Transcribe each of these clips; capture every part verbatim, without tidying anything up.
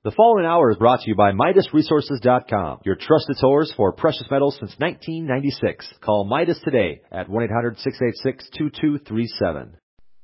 The following hour is brought to you by Midas Resources dot com, your trusted source for precious metals since nineteen ninety-six. Call Midas today at one eight hundred, six eight six, two two three seven.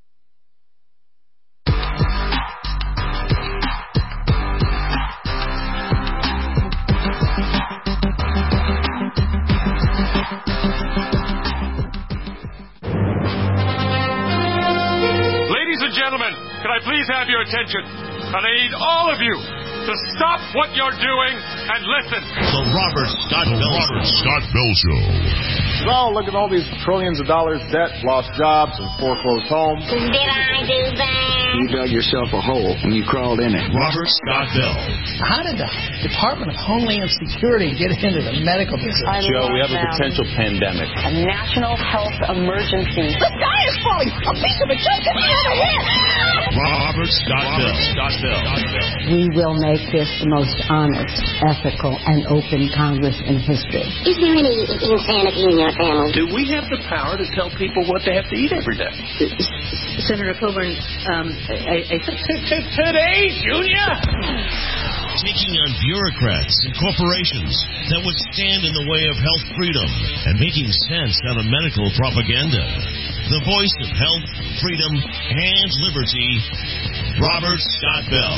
Ladies and gentlemen, can I please have your attention? And I need all of you to stop what you're doing and listen. The Robert Scott Bell Robert Scott Bell Show. Oh, look at all these trillions of dollars debt, lost jobs, and foreclosed homes. Did I do that? You dug yourself a hole and you crawled in it. Robert Scott Bell. How did the Department of Homeland Security get into the medical business? Joe, we have a potential pandemic. A national health emergency. The sky is falling! A piece of a joke in the other hand! Robert Scott Bell. Scott Bell. We will make this the most honest, ethical, and open Congress in history. Is there any insanity in your family? Do we have the power to tell people what they have to eat every day? Senator Coburn, um, I, I think... Today, Junior! Taking on bureaucrats and corporations that would stand in the way of health freedom and making sense out of medical propaganda. The voice of health, freedom, and liberty, Robert Scott Bell.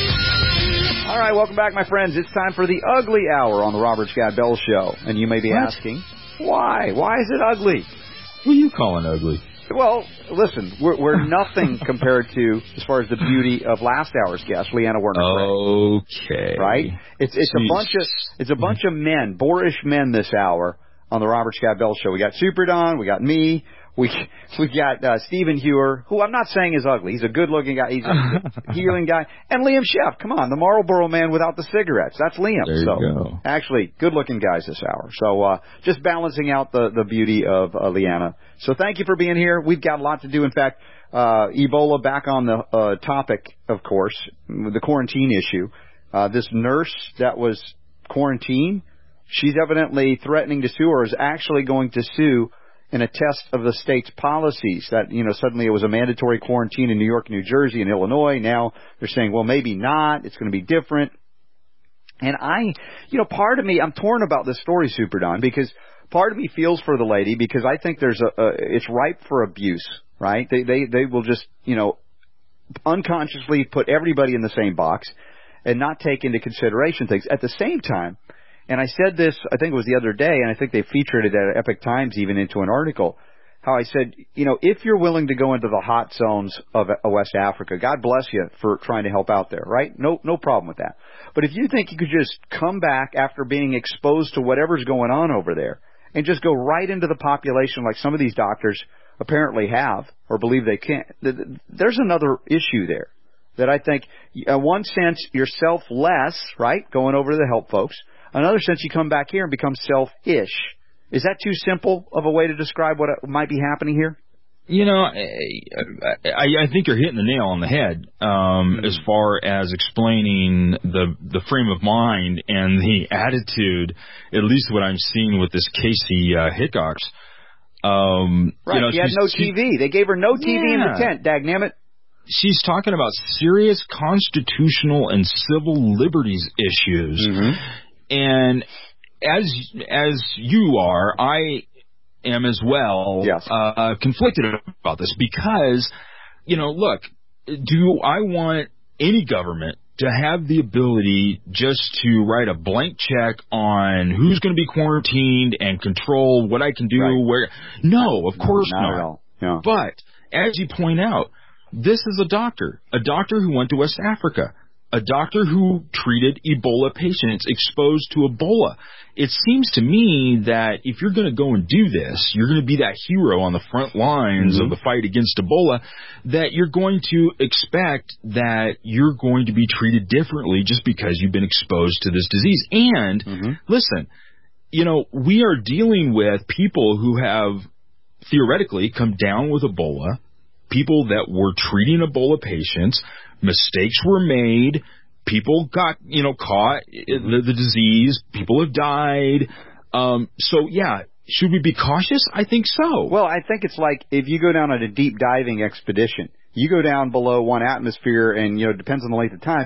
All right, welcome back, my friends. It's time for the Ugly Hour on the Robert Scott Bell Show. And you may be what? asking, why? Why is it ugly? What are you calling ugly? Well, listen, we're, we're nothing compared to, as far as the beauty of last hour's guest, Leanna Werner. Okay. Right? It's it's Jeez. a bunch of it's a bunch of men, boorish men this hour on the Robert Scott Bell Show. We got Super Don, we got me, we we got uh, Stephen Hewer, who I'm not saying is ugly. He's a good-looking guy. He's a healing guy. And Liam Sheff, come on, the Marlboro man without the cigarettes. That's Liam. There you so, go. Actually, good-looking guys this hour. So uh, just balancing out the, the beauty of uh, Leanna. So thank you for being here. We've got a lot to do. In fact, uh, Ebola back on the uh, topic, of course, the quarantine issue. Uh, this nurse that was quarantined, she's evidently threatening to sue or is actually going to sue in a test of the state's policies that, you know, suddenly it was a mandatory quarantine in New York, New Jersey, and Illinois. Now they're saying, well, maybe not. It's going to be different. And I, you know, part of me, I'm torn about this story, Super Don, because part of me feels for the lady because I think there's a, a it's ripe for abuse, right? They, they, they will just, you know, unconsciously put everybody in the same box and not take into consideration things. At the same time, and I said this, I think it was the other day, and I think they featured it at Epic Times even into an article, how I said, you know, if you're willing to go into the hot zones of West Africa, God bless you for trying to help out there, right? No, no problem with that. But if you think you could just come back after being exposed to whatever's going on over there and just go right into the population like some of these doctors apparently have or believe they can, there's another issue there that I think, in one sense, you're selfless, right, going over to the help folks. Another sense, you come back here and become selfish. Is that too simple of a way to describe what might be happening here? You know, I, I think you're hitting the nail on the head um, mm-hmm. as far as explaining the the frame of mind and the attitude, at least what I'm seeing with this Casey uh, Hickox. Um, right, you know, she had no T V. They gave her no T V yeah. in the tent, dagnammit. She's talking about serious constitutional and civil liberties issues. Mm-hmm. And as as you are, I am as well yes. uh, conflicted about this because, you know, look, do I want any government to have the ability just to write a blank check on who's going to be quarantined and control what I can do? Right. Where? No, of course no, not. not. At all. No. But as you point out, this is a doctor, a doctor who went to West Africa. A doctor who treated Ebola patients exposed to Ebola. It seems to me that if you're going to go and do this, you're going to be that hero on the front lines mm-hmm. of the fight against Ebola, that you're going to expect that you're going to be treated differently just because you've been exposed to this disease. And, mm-hmm. listen, you know, we are dealing with people who have theoretically come down with Ebola, people that were treating Ebola patients. Mistakes were made. People got, you know, caught the, the disease. People have died. Um, so, yeah, should we be cautious? I think so. Well, I think it's like if you go down on a deep diving expedition, you go down below one atmosphere and, you know, it depends on the length of time,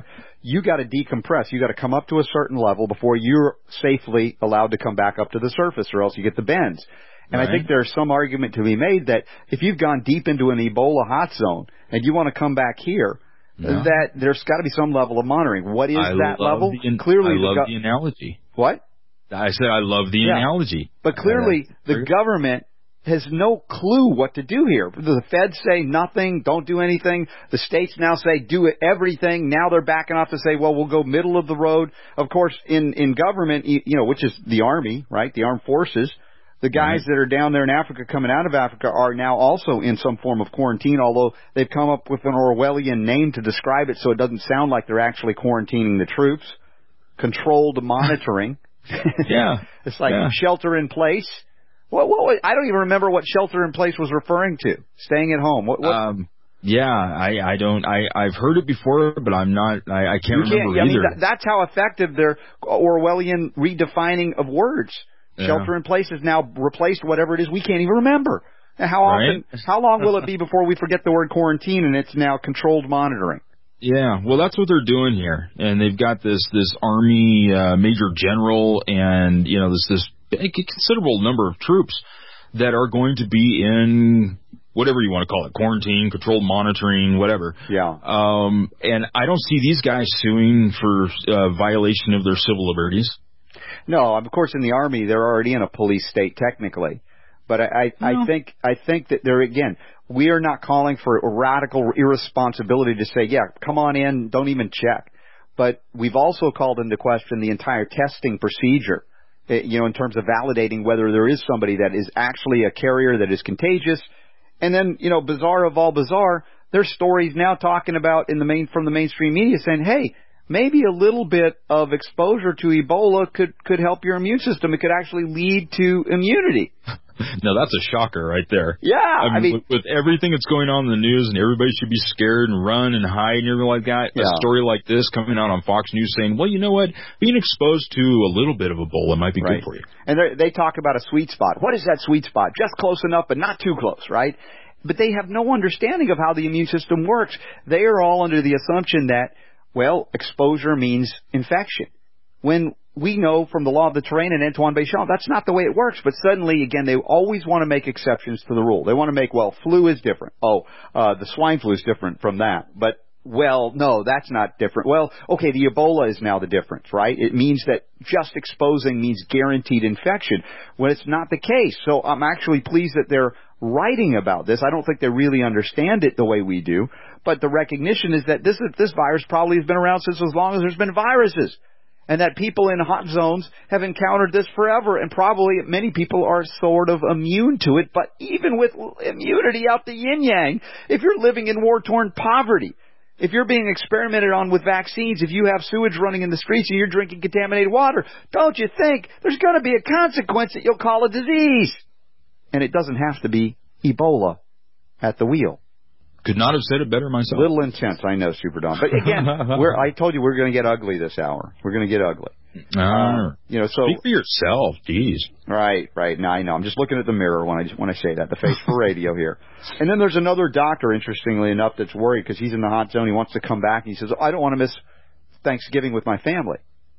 you got to decompress. You got to come up to a certain level before you're safely allowed to come back up to the surface, or else you get the bends. And right. I think there's some argument to be made that if you've gone deep into an Ebola hot zone and you want to come back here, yeah. that there's got to be some level of monitoring. What is I that level? The, clearly, I love the, go- the analogy. What? I said I love the yeah. analogy. But clearly, uh, the government has no clue what to do here. The feds say nothing, don't do anything. The states now say do everything. Now they're backing off to say, well, we'll go middle of the road. Of course, in, in government, you know, which is the Army, right, the armed forces, the guys right. that are down there in Africa, coming out of Africa, are now also in some form of quarantine, although they've come up with an Orwellian name to describe it so it doesn't sound like they're actually quarantining the troops. Controlled monitoring. yeah. It's like yeah. shelter in place. What, what, I don't even remember what shelter in place was referring to. Staying at home. What, what? Um, yeah, I, I don't, I, I've heard it before, but I'm not, I, I can't you remember can't, I either. mean, that, that's how effective their Orwellian redefining of words. Yeah. Shelter in place has now replaced whatever it is we can't even remember. Now, how often, right? how long will it be before we forget the word quarantine and it's now controlled monitoring? Yeah, well, that's what they're doing here, and they've got this this Army uh, Major General, and you know this this considerable number of troops that are going to be in whatever you want to call it, quarantine, controlled monitoring, whatever. Yeah. Um, and I don't see these guys suing for uh, violation of their civil liberties. No, of course, in the Army they're already in a police state technically, but I I, no. I think I think that they're again. We are not calling for a radical irresponsibility to say, yeah, come on in, don't even check. But we've also called into question the entire testing procedure, you know, in terms of validating whether there is somebody that is actually a carrier that is contagious. And then, you know, bizarre of all bizarre, there's stories now talking about in the main from the mainstream media saying, hey, maybe a little bit of exposure to Ebola could, could help your immune system. It could actually lead to immunity. No, that's a shocker right there. Yeah. I mean, I mean with, with everything that's going on in the news and everybody should be scared and run and hide and everything like that, yeah. a story like this coming out on Fox News saying, well, you know what, being exposed to a little bit of Ebola might be right. good for you. And they talk about a sweet spot. What is that sweet spot? Just close enough, but not too close, right? But they have no understanding of how the immune system works. They are all under the assumption that, well, exposure means infection. When we know from the law of the terrain and Antoine Béchamp, that's not the way it works. But suddenly, again, they always want to make exceptions to the rule. They want to make, well, flu is different. Oh, uh, the swine flu is different from that. But, well, no, that's not different. Well, okay, the Ebola is now the difference, right? It means that just exposing means guaranteed infection, when it's not the case. So I'm actually pleased that they're writing about this. I don't think they really understand it the way we do. But the recognition is that this this virus probably has been around since as long as there's been viruses. And that people in hot zones have encountered this forever, and probably many people are sort of immune to it. But even with immunity out the yin-yang, if you're living in war-torn poverty, if you're being experimented on with vaccines, if you have sewage running in the streets and you're drinking contaminated water, don't you think there's going to be a consequence that you'll call a disease? And it doesn't have to be Ebola at the wheel. Could not have said it better myself. Little intense, I know, Super Don. But again, we're, I told you we're going to get ugly this hour. We're going to get ugly. Uh, uh, you know, so speak for yourself, jeez. Right, right. Now I know. I'm just looking at the mirror when I when I say that. The face for radio here. And then there's another doctor, interestingly enough, that's worried because he's in the hot zone. He wants to come back, and he says, oh, "I don't want to miss Thanksgiving with my family."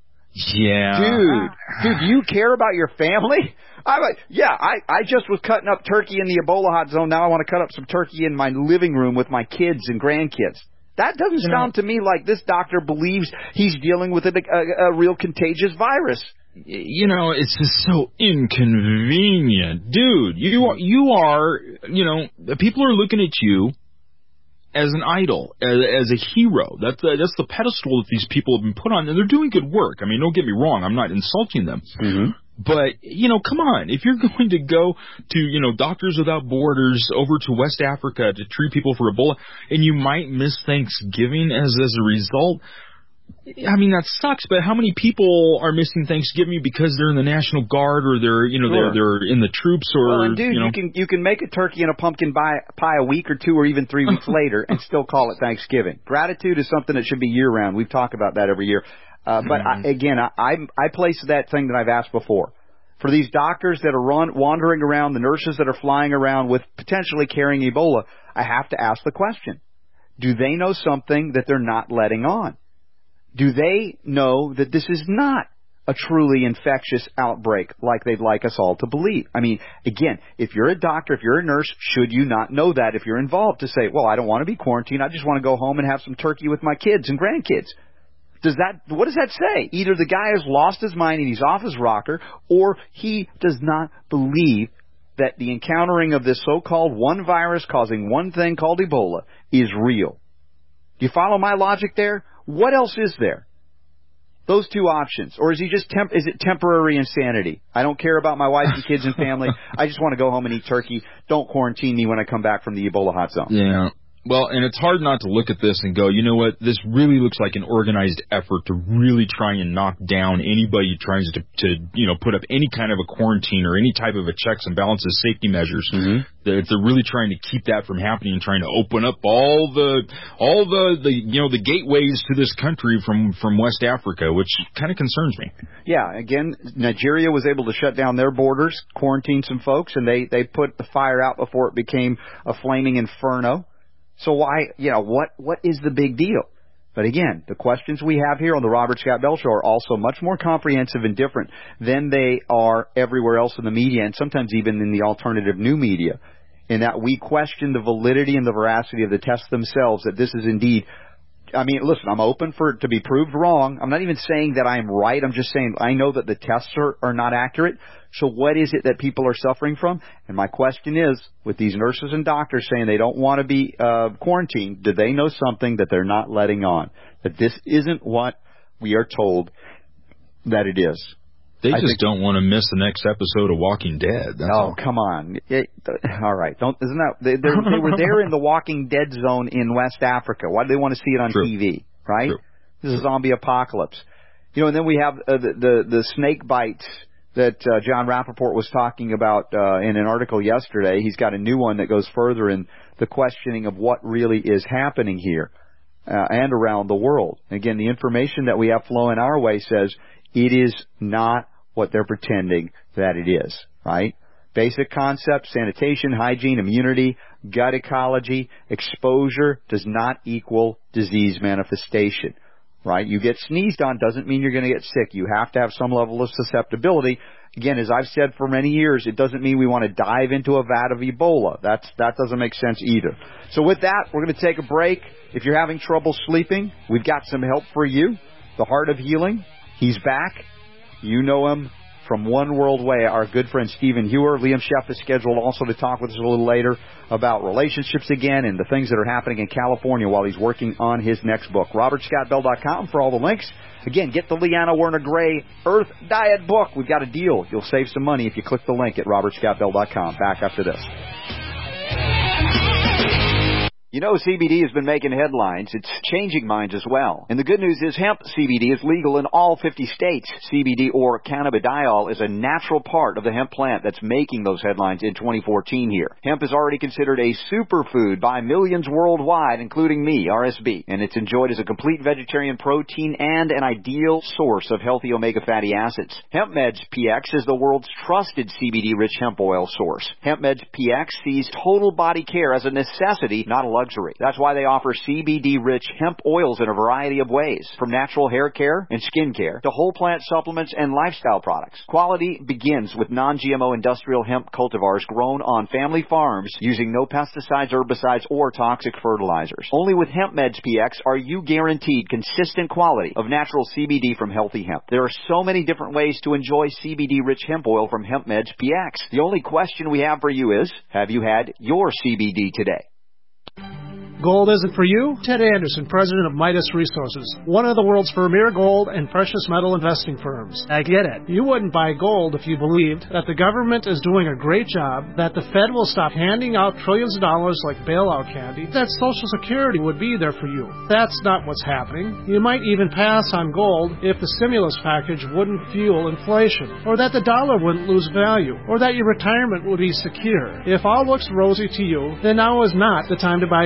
Yeah, dude, dude, do you care about your family? I like, yeah, I, I just was cutting up turkey in the Ebola hot zone. Now I want to cut up some turkey in my living room with my kids and grandkids. That doesn't you sound know, to me like this doctor believes he's dealing with a, a, a real contagious virus. You know, it's just so inconvenient, dude. You are, you are, you know, people are looking at you as an idol, as, as a hero. That's the, that's the pedestal that these people have been put on, and they're doing good work. I mean, don't get me wrong. I'm not insulting them. Mm-hmm. But, you know, come on. If you're going to go to, you know, Doctors Without Borders over to West Africa to treat people for Ebola, and you might miss Thanksgiving as, as a result, I mean, that sucks, but how many people are missing Thanksgiving because they're in the National Guard or they're, you know, sure. they're they're in the troops or, well, and dude, you know. you can you can make a turkey and a pumpkin pie, pie a week or two or even three weeks later and still call it Thanksgiving. Gratitude is something that should be year-round. We've talked about that every year. Uh, but mm-hmm. I, again, I, I I place that thing that I've asked before. For these doctors that are run, wandering around, the nurses that are flying around with potentially carrying Ebola, I have to ask the question. Do they know something that they're not letting on? Do they know that this is not a truly infectious outbreak like they'd like us all to believe? I mean, again, if you're a doctor, if you're a nurse, should you not know that if you're involved to say, well, I don't want to be quarantined. I just want to go home and have some turkey with my kids and grandkids. Does that, what does that say? Either the guy has lost his mind and he's off his rocker, or he does not believe that the encountering of this so-called one virus causing one thing called Ebola is real. Do you follow my logic there? What else is there? Those two options. Or is he just temp- is it temporary insanity? I don't care about my wife and kids and family. I just want to go home and eat turkey. Don't quarantine me when I come back from the Ebola hot zone. Yeah. Well, and it's hard not to look at this and go, you know what, this really looks like an organized effort to really try and knock down anybody who tries to, to, you know, put up any kind of a quarantine or any type of a checks and balances safety measures. Mm-hmm. They're, they're really trying to keep that from happening and trying to open up all the, all the, the you know, the gateways to this country from, from West Africa, which kind of concerns me. Yeah, again, Nigeria was able to shut down their borders, quarantine some folks, and they, they put the fire out before it became a flaming inferno. So why, you know, what, what is the big deal? But again, the questions we have here on the Robert Scott Bell Show are also much more comprehensive and different than they are everywhere else in the media, and sometimes even in the alternative new media, in that we question the validity and the veracity of the tests themselves, that this is indeed, I mean, listen, I'm open for it to be proved wrong. I'm not even saying that I'm right. I'm just saying I know that the tests are, are not accurate. So what is it that people are suffering from? And my question is, with these nurses and doctors saying they don't want to be uh, quarantined, do they know something that they're not letting on? That this isn't what we are told that it is. They I just think, don't want to miss the next episode of Walking Dead. That's oh, all. Come on. It, all right. Don't, isn't that, they, they were there in the Walking Dead zone in West Africa. Why do they want to see it on True. T V, right? True. This is a zombie apocalypse. You know, and then we have uh, the, the, the snake bites that uh, John Rappaport was talking about uh, in an article yesterday. He's got a new one that goes further in the questioning of what really is happening here uh, and around the world. Again, the information that we have flowing our way says it is not what they're pretending that it is, right? Basic concepts: sanitation, hygiene, immunity, gut ecology. Exposure does not equal disease manifestation. Right? You get sneezed on doesn't mean you're going to get sick. You have to have some level of susceptibility. Again, as I've said for many years, it doesn't mean we want to dive into a vat of Ebola. That's, that doesn't make sense either. So with that, we're going to take a break. If you're having trouble sleeping, we've got some help for you. The Heart of Healing, he's back. You know him from One World Way, our good friend Stephen Hewer. Liam Sheff is scheduled also to talk with us a little later about relationships again and the things that are happening in California while he's working on his next book. robert scott bell dot com for all the links. Again, get the Leanna Werner Gray Earth Diet book. We've got a deal. You'll save some money if you click the link at robert scott bell dot com. Back after this. You know, C B D has been making headlines. It's changing minds as well. And the good news is hemp C B D is legal in all fifty states. C B D, or cannabidiol, is a natural part of the hemp plant that's making those headlines in twenty fourteen here. Hemp is already considered a superfood by millions worldwide, including me, R S B. And it's enjoyed as a complete vegetarian protein and an ideal source of healthy omega fatty acids. HempMeds P X is the world's trusted C B D-rich hemp oil source. HempMeds P X sees total body care as a necessity, not a luxury. That's why they offer C B D-rich hemp oils in a variety of ways, from natural hair care and skin care to whole plant supplements and lifestyle products. Quality begins with non-G M O industrial hemp cultivars grown on family farms using no pesticides, herbicides, or toxic fertilizers. Only with HempMeds P X are you guaranteed consistent quality of natural C B D from healthy hemp. There are so many different ways to enjoy C B D-rich hemp oil from HempMeds P X. The only question we have for you is, have you had your C B D today? Gold isn't for you? Ted Anderson, president of Midas Resources, one of the world's premier gold and precious metal investing firms. I get it. You wouldn't buy gold if you believed that the government is doing a great job, that the Fed will stop handing out trillions of dollars like bailout candy, that Social Security would be there for you. That's not what's happening. You might even pass on gold if the stimulus package wouldn't fuel inflation, or that the dollar wouldn't lose value, or that your retirement would be secure. If all looks rosy to you, then now is not the time to buy gold.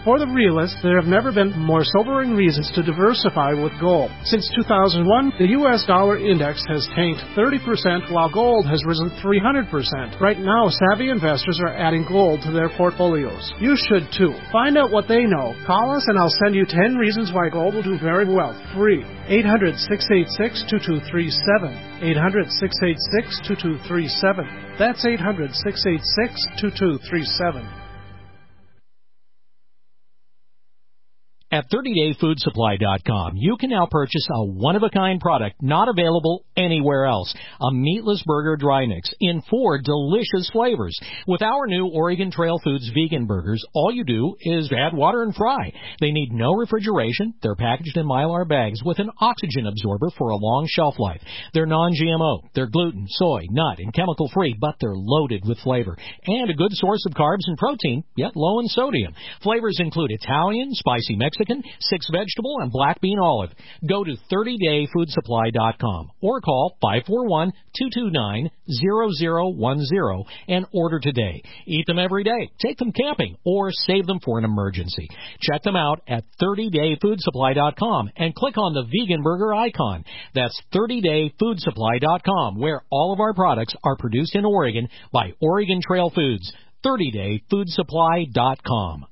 For the realist, there have never been more sobering reasons to diversify with gold. Since two thousand one, the U S dollar index has tanked thirty percent while gold has risen three hundred percent. Right now, savvy investors are adding gold to their portfolios. You should too. Find out what they know. Call us and I'll send you ten reasons why gold will do very well. Free. eight hundred, six eight six, two two three seven. eight hundred, six eight six, two two three seven. That's eight hundred, six eight six, two two three seven. At thirty day food supply dot com, you can now purchase a one-of-a-kind product not available anywhere else. A meatless burger dry mix in four delicious flavors. With our new Oregon Trail Foods vegan burgers, all you do is add water and fry. They need no refrigeration. They're packaged in Mylar bags with an oxygen absorber for a long shelf life. They're non G M O. They're gluten, soy, nut, and chemical-free, but they're loaded with flavor. And a good source of carbs and protein, yet low in sodium. Flavors include Italian, spicy Mexican, six vegetable, and black bean olive. Go to thirty day food supply dot com or call five four one, two two nine, zero zero one zero and order today. Eat them every day, take them camping, or save them for an emergency. Check them out at thirty day food supply dot com and click on the vegan burger icon. That's thirty day food supply dot com, where all of our products are produced in Oregon by Oregon Trail Foods. thirty day food supply dot com.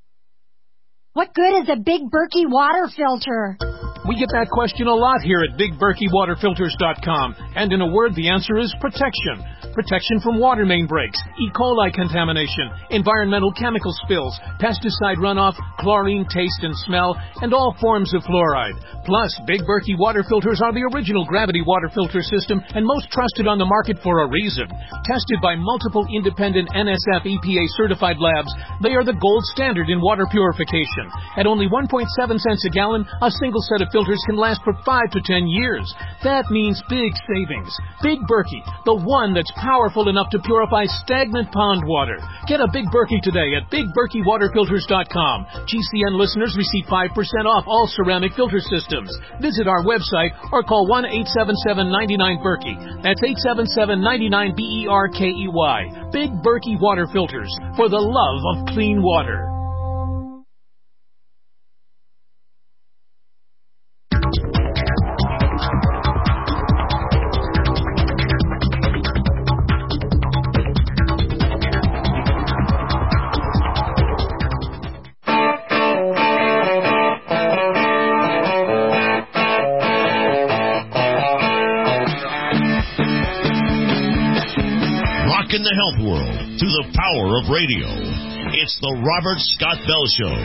What good is a Big Berkey water filter? We get that question a lot here at big berkey water filters dot com. And in a word, the answer is protection. Protection from water main breaks, E. coli contamination, environmental chemical spills, pesticide runoff, chlorine taste and smell, and all forms of fluoride. Plus, Big Berkey water filters are the original gravity water filter system and most trusted on the market for a reason. Tested by multiple independent N S F E P A certified labs, they are the gold standard in water purification. At only one point seven cents a gallon, a single set of filters can last for five to ten years. That means big savings. Big Berkey, the one that's powerful enough to purify stagnant pond water. Get a Big Berkey today at big berkey water filters dot com. G C N listeners receive five percent off all ceramic filter systems. Visit our website or call one eight seven seven, nine nine, Berkey. That's eight seven seven, nine nine, B E R K E Y. Big Berkey water filters, for the love of clean water. In the health world through the power of radio. It's the Robert Scott Bell Show.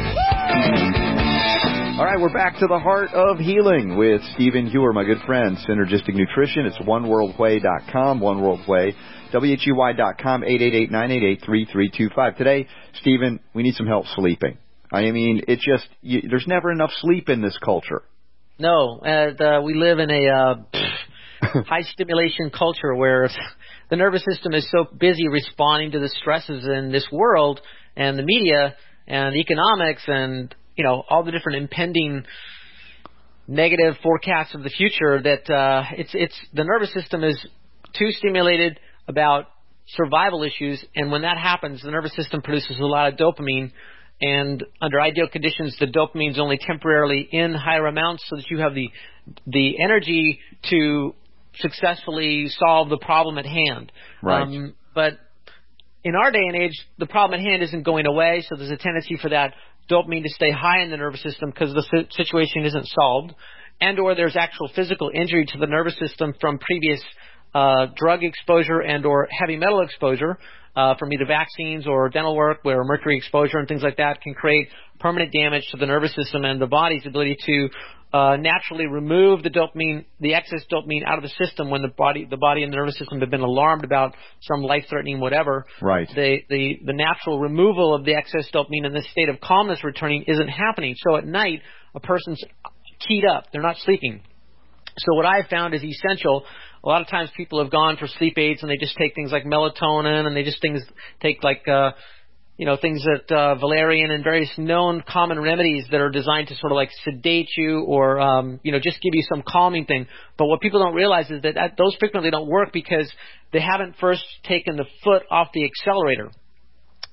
All right, we're back to the heart of healing with Stephen Hewer, my good friend. Synergistic Nutrition. It's one world way dot com, one world way, W H E Y dot com, eight eight eight, nine eight eight, three three two five. Today, Stephen, we need some help sleeping. I mean, it just, you, there's never enough sleep in this culture. No, and uh, we live in a uh, high stimulation culture where the nervous system is so busy responding to the stresses in this world and the media and economics and, you know, all the different impending negative forecasts of the future that uh, it's it's the nervous system is too stimulated about survival issues, and when that happens, the nervous system produces a lot of dopamine, and under ideal conditions, the dopamine is only temporarily in higher amounts so that you have the the energy to successfully solve the problem at hand. Right. Um, but in our day and age, the problem at hand isn't going away, so there's a tendency for that dopamine to stay high in the nervous system because the situation isn't solved, and or there's actual physical injury to the nervous system from previous uh, drug exposure and or heavy metal exposure uh, from either vaccines or dental work where mercury exposure and things like that can create permanent damage to the nervous system and the body's ability to Uh, naturally remove the dopamine, the excess dopamine out of the system when the body, the body and the nervous system have been alarmed about some life-threatening whatever. Right. The, the, the natural removal of the excess dopamine and the state of calmness returning isn't happening. So at night, a person's keyed up. They're not sleeping. So what I've found is essential. A lot of times people have gone for sleep aids and they just take things like melatonin and they just things take like, uh, you know, things that uh, valerian and various known common remedies that are designed to sort of like sedate you or, um, you know, just give you some calming thing. But what people don't realize is that, that those frequently don't work because they haven't first taken the foot off the accelerator. And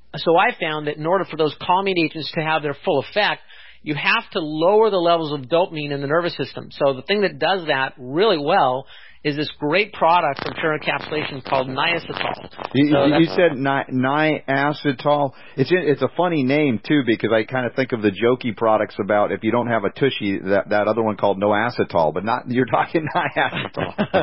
so I found that in order for those calming agents to have their full effect, you have to lower the levels of dopamine in the nervous system. So the thing that does that really well is this great product from Pure Encapsulation called Niacetol. You, so you said ni- Niacetol. It's it's a funny name too, because I kind of think of the jokey products about if you don't have a tushy, that that other one called Noacetol, but not you're talking Niacetol.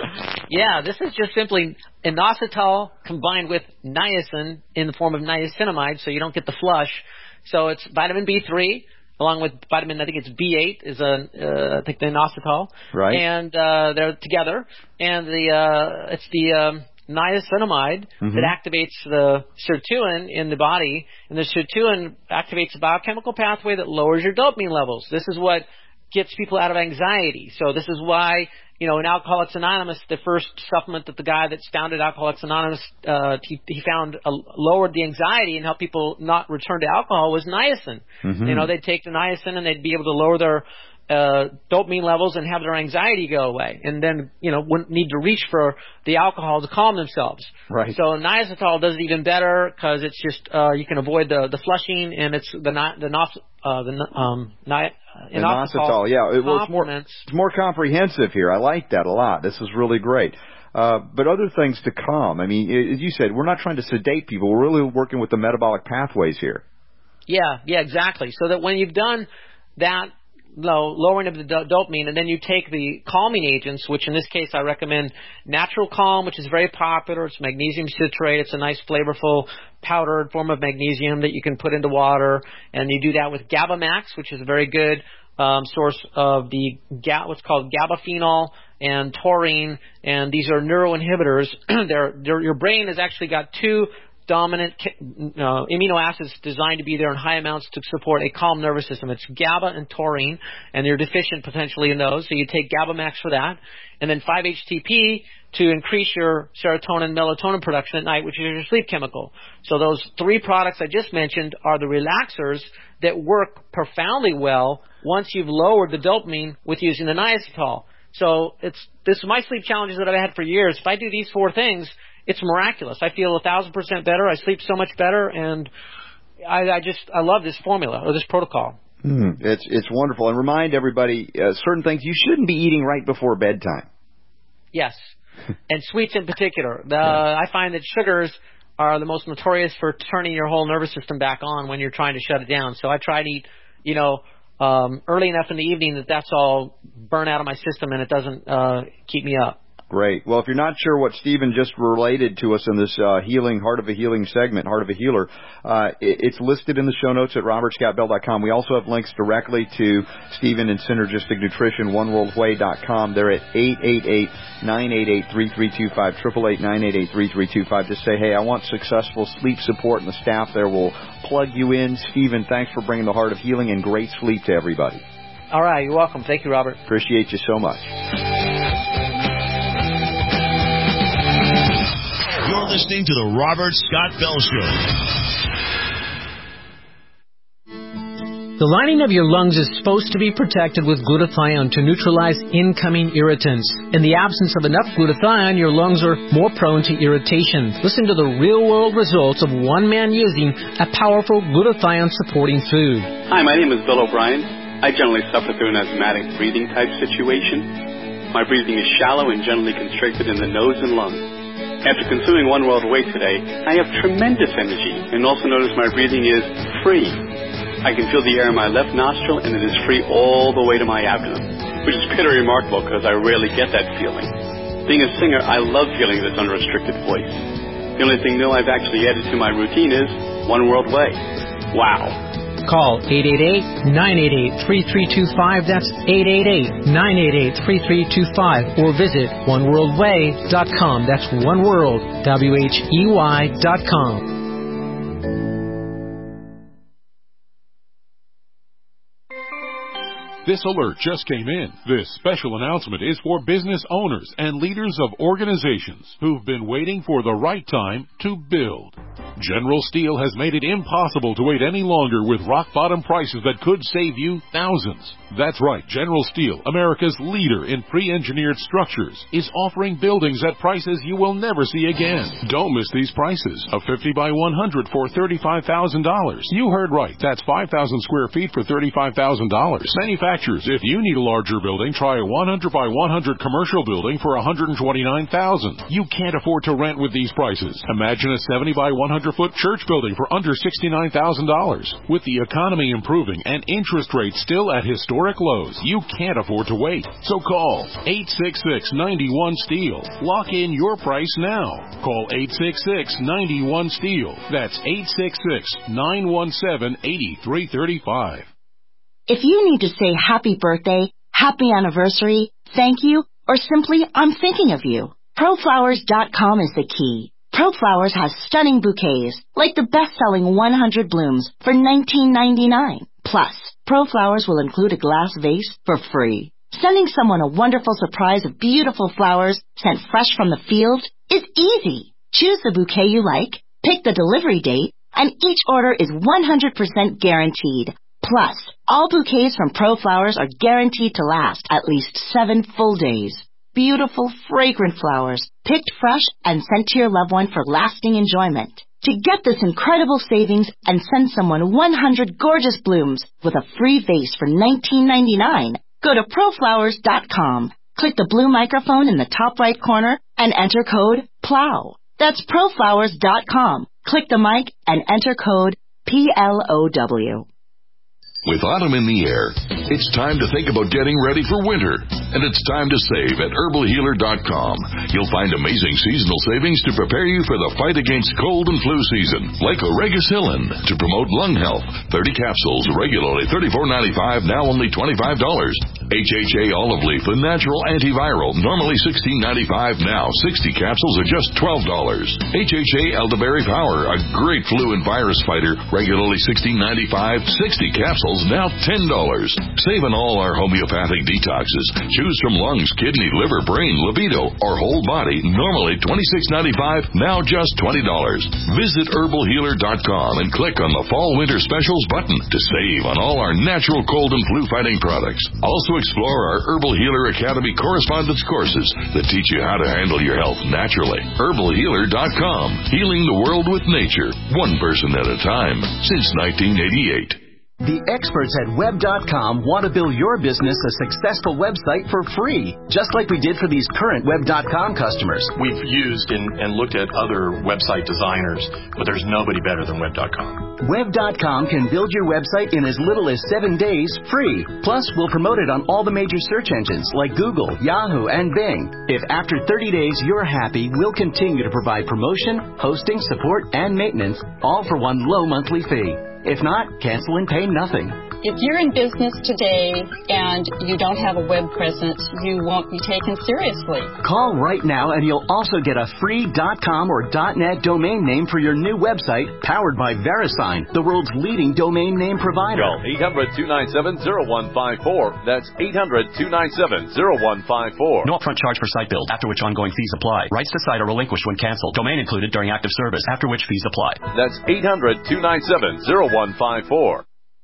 Yeah, this is just simply inositol combined with niacin in the form of niacinamide, so you don't get the flush. So it's vitamin B three. Along with vitamin, I think it's B eight is a, uh, I think the inositol. Right. And, uh, they're together. And the, uh, it's the, um, niacinamide mm-hmm. that activates the sirtuin in the body. And the sirtuin activates a biochemical pathway that lowers your dopamine levels. This is what gets people out of anxiety. So this is why, you know, in Alcoholics Anonymous, the first supplement that the guy that founded Alcoholics Anonymous, uh, he, he found uh, lowered the anxiety and helped people not return to alcohol was niacin. Mm-hmm. You know, they'd take the niacin and they'd be able to lower their uh, dopamine levels and have their anxiety go away. And then, you know, wouldn't need to reach for the alcohol to calm themselves. Right. So niacetol does it even better because it's just, uh, you can avoid the, the flushing and it's the, the, uh, the, um, ni- inositol, yeah. It, well, it's more, it's more comprehensive here. I like that a lot. This is really great. Uh, but other things to calm. I mean, as you said, we're not trying to sedate people. We're really working with the metabolic pathways here. Yeah, yeah, exactly. So that when you've done that, low, lowering of the do- dopamine, and then you take the calming agents, which in this case I recommend Natural Calm, which is very popular. It's magnesium citrate. It's a nice flavorful powdered form of magnesium that you can put into water, and you do that with GABA Max, which is a very good um, source of the ga- what's called GABAphenol and taurine, and these are neuroinhibitors. they're, they're, your brain has actually got two dominant uh, amino acids designed to be there in high amounts to support a calm nervous system. It's GABA and taurine, and you're deficient potentially in those. So you take GABA Max for that, and then five H T P to increase your serotonin, melatonin production at night, which is your sleep chemical. So those three products I just mentioned are the relaxers that work profoundly well once you've lowered the dopamine with using the niacetol. So it's this my sleep challenges that I've had for years. If I do these four things, it's miraculous. I feel a thousand percent better. I sleep so much better, and I, I just I love this formula or this protocol. Mm, it's it's wonderful. And remind everybody uh, certain things you shouldn't be eating right before bedtime. Yes, and sweets in particular. The, yeah. I find that sugars are the most notorious for turning your whole nervous system back on when you're trying to shut it down. So I try to eat, you know, um, early enough in the evening that that's all burn out of my system and it doesn't uh, keep me up. Great. Well, if you're not sure what Stephen just related to us in this uh, healing, Heart of a Healing segment, Heart of a Healer, uh, it, it's listed in the show notes at robert scott bell dot com. We also have links directly to Stephen and Synergistic Nutrition, one world way dot com. They're at eight eight eight, nine eight eight, three three two five, eight eight eight, nine eight eight, three three two five. Just say, hey, I want successful sleep support, and the staff there will plug you in. Stephen, thanks for bringing the Heart of Healing and great sleep to everybody. All right. You're welcome. Thank you, Robert. Appreciate you so much. You're listening to the Robert Scott Bell Show. The lining of your lungs is supposed to be protected with glutathione to neutralize incoming irritants. In the absence of enough glutathione, your lungs are more prone to irritation. Listen to the real-world results of one man using a powerful glutathione-supporting food. Hi, my name is Bill O'Brien. I generally suffer through an asthmatic breathing type situation. My breathing is shallow and generally constricted in the nose and lungs. After consuming One World Away today, I have tremendous energy, and also notice my breathing is free. I can feel the air in my left nostril, and it is free all the way to my abdomen, which is pretty remarkable because I rarely get that feeling. Being a singer, I love feeling this unrestricted voice. The only thing new I've actually added to my routine is One World Way. Wow. Call eight eight eight, nine eight eight, three three two five. That's eight eight eight, nine eight eight, three three two five. Or visit one world way dot com. That's one world, W H E Y dot com. This alert just came in. This special announcement is for business owners and leaders of organizations who've been waiting for the right time to build. General Steel has made it impossible to wait any longer with rock-bottom prices that could save you thousands. That's right, General Steel, America's leader in pre-engineered structures, is offering buildings at prices you will never see again. Don't miss these prices. A fifty by one hundred for thirty-five thousand dollars. You heard right. That's five thousand square feet for thirty-five thousand dollars. Manufacturers, if you need a larger building, try a one hundred by one hundred commercial building for one hundred twenty-nine thousand dollars. You can't afford to rent with these prices. Imagine a seventy by one hundred foot church building for under sixty-nine thousand dollars. With the economy improving and interest rates still at historic lows, you can't afford to wait. So call eight six six, nine one, STEEL. Lock in your price now. Call eight six six, nine one, STEEL. That's eight six six, nine one seven, eight three three five. If you need to say happy birthday, happy anniversary, thank you, or simply I'm thinking of you, pro flowers dot com is the key. ProFlowers has stunning bouquets, like the best-selling one hundred blooms for nineteen ninety-nine. Plus, ProFlowers will include a glass vase for free. Sending someone a wonderful surprise of beautiful flowers sent fresh from the field is easy. Choose the bouquet you like, pick the delivery date, and each order is one hundred percent guaranteed. Plus, all bouquets from ProFlowers are guaranteed to last at least seven full days. Beautiful, fragrant flowers, picked fresh and sent to your loved one for lasting enjoyment. To get this incredible savings and send someone one hundred gorgeous blooms with a free vase for nineteen ninety-nine, go to pro flowers dot com. Click the blue microphone in the top right corner and enter code PLOW. That's pro flowers dot com. Click the mic and enter code P L O W. With autumn in the air, it's time to think about getting ready for winter. And it's time to save at herbal healer dot com. You'll find amazing seasonal savings to prepare you for the fight against cold and flu season. Like Oregacillin to promote lung health. thirty capsules, regularly thirty-four ninety-five, now only twenty-five dollars. H H A olive leaf, the natural antiviral, normally sixteen ninety-five, now sixty capsules are just twelve dollars. H H A elderberry power, a great flu and virus fighter, regularly sixteen ninety-five, sixty capsules, now ten dollars. Save on all our homeopathic detoxes. Choose from lungs, kidney, liver, brain, libido, or whole body, normally twenty-six ninety-five, now just twenty dollars. Visit herbal healer dot com and click on the Fall Winter Specials button to save on all our natural cold and flu fighting products. Also explore our Herbal Healer Academy correspondence courses that teach you how to handle your health naturally. herbal healer dot com. Healing the world with nature, one person at a time, since nineteen eighty-eight. The experts at web dot com want to build your business a successful website for free, just like we did for these current web dot com customers. We've used and, and looked at other website designers, but there's nobody better than web dot com. web dot com can build your website in as little as seven days free. Plus, we'll promote it on all the major search engines like Google, Yahoo, and Bing. If after thirty days you're happy, we'll continue to provide promotion, hosting, support, and maintenance, all for one low monthly fee. If not, cancel and pay nothing. If you're in business today and you don't have a web presence, you won't be taken seriously. Call right now and you'll also get a free .com or .net domain name for your new website powered by VeriSign, the world's leading domain name provider. Call eight hundred, two nine seven, zero one five four. That's eight hundred, two nine seven, zero one five four. No upfront charge for site build, after which ongoing fees apply. Rights to site are relinquished when canceled. Domain included during active service, after which fees apply. That's eight hundred, two nine seven, zero one five four.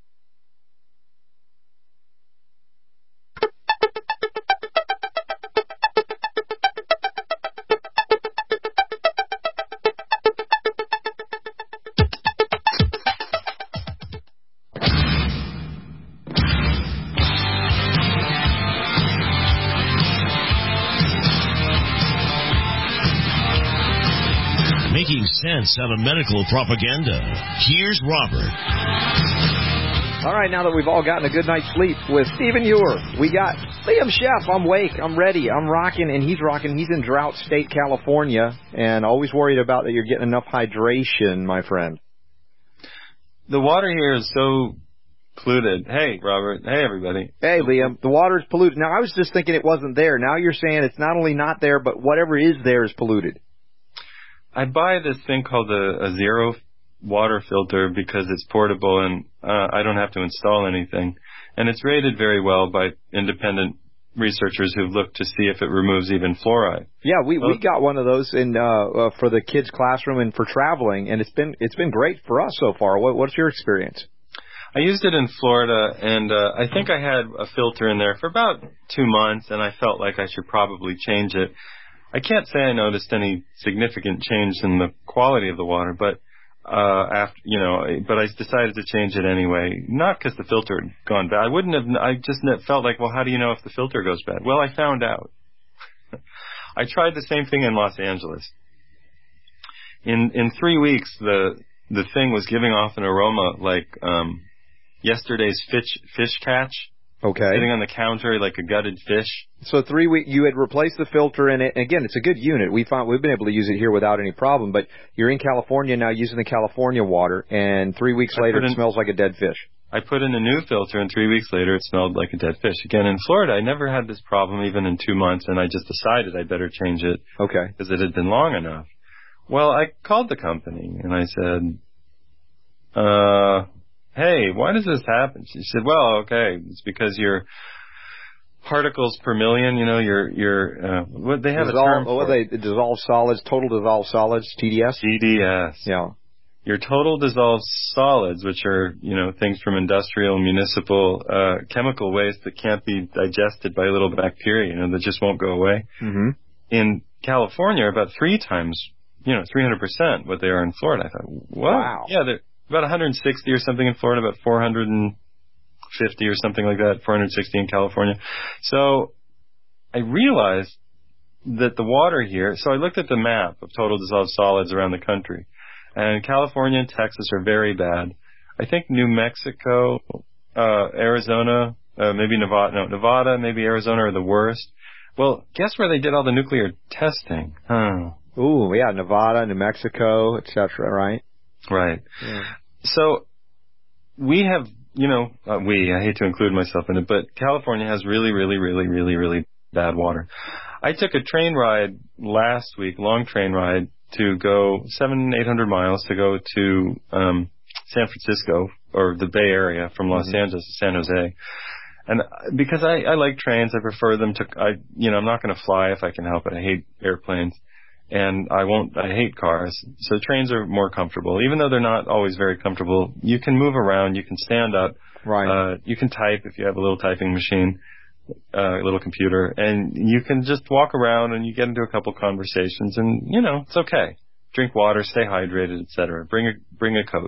Making sense out of medical propaganda. Here's Robert. All right, now that we've all gotten a good night's sleep with Stephen Ewer, we got Liam Sheff. I'm awake. I'm ready. I'm rocking, and he's rocking. He's in Drought State, California, and always worried about that you're getting enough hydration, my friend. The water here is so polluted. Hey, Robert. Hey, everybody. Hey, Liam. The water is polluted. Now, I was just thinking it wasn't there. Now you're saying it's not only not there, but whatever is there is polluted. I buy this thing called a, a zero water filter because it's portable and uh, I don't have to install anything. And it's rated very well by independent researchers who've looked to see if it removes even fluoride. Yeah, we so, we got one of those in uh, uh, for the kids' classroom and for traveling, and it's been it's been great for us so far. What, what's your experience? I used it in Florida, and uh, I think I had a filter in there for about two months, and I felt like I should probably change it. I can't say I noticed any significant change in the quality of the water, but uh after you know, but I decided to change it anyway. Not because the filter had gone bad. I wouldn't have. I just felt like, well, how do you know if the filter goes bad? Well, I found out. I tried the same thing in Los Angeles. In in three weeks, the the thing was giving off an aroma like um yesterday's fish fish catch. Okay. Sitting on the counter like a gutted fish. So three weeks, you had replaced the filter in it. And again, it's a good unit. We found we've been able to use it here without any problem. But you're in California now using the California water, and three weeks later it in, smells like a dead fish. I put in a new filter, and three weeks later it smelled like a dead fish. Again, in Florida, I never had this problem even in two months, and I just decided I better change it. Okay. Because it had been long enough. Well, I called the company, and I said, uh... hey, why does this happen? She said, well, okay, it's because your particles per million, you know, your, your, uh, what they have dissolve, a term for. What they, dissolved solids, total dissolved solids, T D S? T D S. Yeah. Your total dissolved solids, which are, you know, things from industrial, municipal, uh, chemical waste that can't be digested by little bacteria, you know, that just won't go away. Mm-hmm. In California, are about three times, you know, three hundred percent what they are in Florida. I thought, what? Wow. Yeah, they're about one hundred sixty or something in Florida, about four hundred fifty or something like that, four hundred sixty in California. So I realized that the water here, so I looked at the map of total dissolved solids around the country, and California and Texas are very bad. I think New Mexico, uh, Arizona, uh, maybe Nevada, no, Nevada, maybe Arizona are the worst. Well, guess where they did all the nuclear testing? Huh. Ooh, yeah, Nevada, New Mexico, et cetera, right? Right. Yeah. So we have, you know, uh, we, I hate to include myself in it, but California has really, really, really, really, really bad water. I took a train ride last week, long train ride, to go seven, eight hundred miles to go to um, San Francisco, or the Bay Area, from Los mm-hmm. Angeles to San Jose. And because I, I like trains, I prefer them to, I, you know, I'm not going to fly if I can help it. I hate airplanes. And I won't, I hate cars. So trains are more comfortable. Even though they're not always very comfortable, you can move around, you can stand up. Right. Uh, you can type if you have a little typing machine, uh, a little computer, and you can just walk around and you get into a couple conversations, and, you know, it's okay. Drink water, stay hydrated, et cetera. Bring a, bring a coat.